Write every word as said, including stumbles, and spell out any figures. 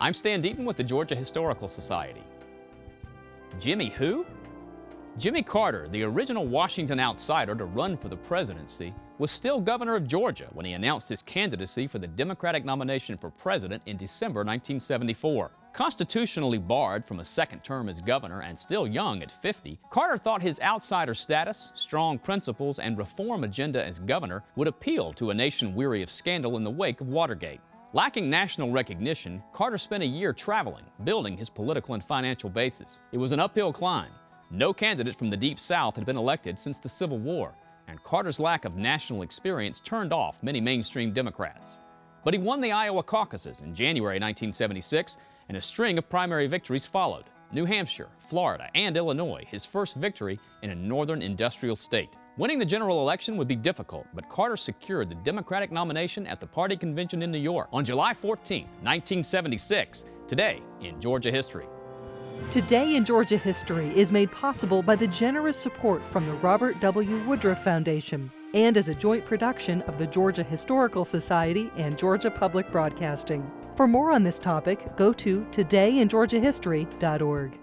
I'm Stan Deaton with the Georgia Historical Society. Jimmy who? Jimmy Carter, the original Washington outsider to run for the presidency, was still governor of Georgia when he announced his candidacy for the Democratic nomination for president in December nineteen seventy-four. Constitutionally barred from a second term as governor and still young at fifty, Carter thought his outsider status, strong principles, and reform agenda as governor would appeal to a nation weary of scandal in the wake of Watergate. Lacking national recognition, Carter spent a year traveling, building his political and financial bases. It was an uphill climb. No candidate from the Deep South had been elected since the Civil War, and Carter's lack of national experience turned off many mainstream Democrats. But he won the Iowa caucuses in January nineteen seventy-six, and a string of primary victories followed. New Hampshire, Florida, and Illinois, his first victory in a northern industrial state. Winning the general election would be difficult, but Carter secured the Democratic nomination at the party convention in New York on July fourteenth, nineteen seventy-six, today in Georgia history. Today in Georgia History is made possible by the generous support from the Robert W. Woodruff Foundation and as a joint production of the Georgia Historical Society and Georgia Public Broadcasting. For more on this topic, go to today in georgia history dot org.